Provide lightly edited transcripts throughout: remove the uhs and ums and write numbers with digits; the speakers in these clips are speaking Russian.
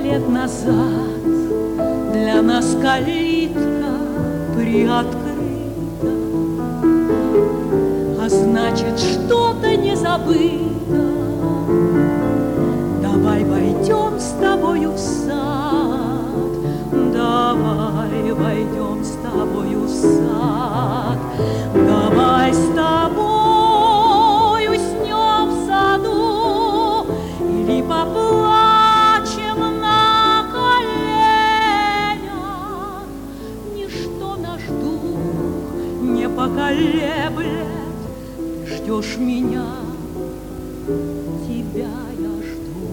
лет назад для нас калитка приоткрыта, а значит, что-то не забыто. Давай войдем с тобою в сад, давай войдем с тобою в сад, давай с тобой уснем в саду или поплачем на коленях. Ничто наш дух не поколеблет. Ты ждешь меня, тебя я жду.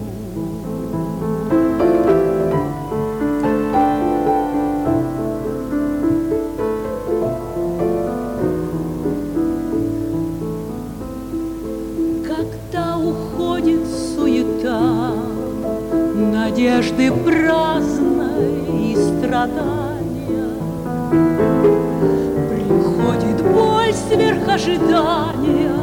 Когда уходит суета, надежды праздной и страдания, приходит боль сверх ожидания,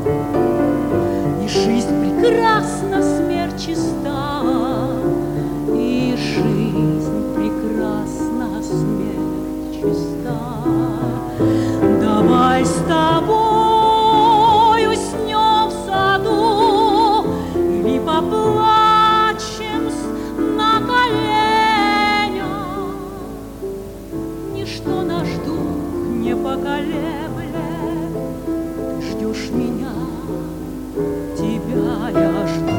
и жизнь прекрасна, смерть чиста, и жизнь прекрасна, смерть чиста. Давай с тобой уснем в саду или поплачем на коленях. Ничто наш дух не поколеблет. Ты ждешь меня, тебя я жду.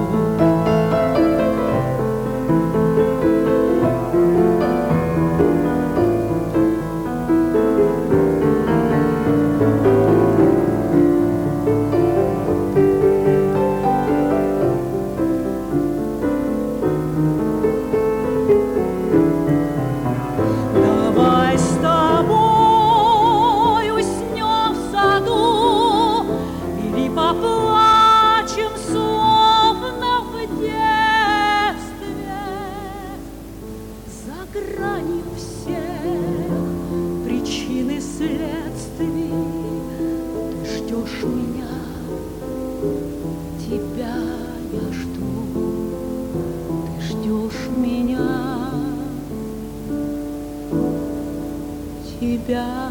Давай с тобой уснем в саду или поплачем, словно в детстве. За гранью всех причин и следствий ты ждешь меня, тебя я жду. Ты ждешь меня, тебя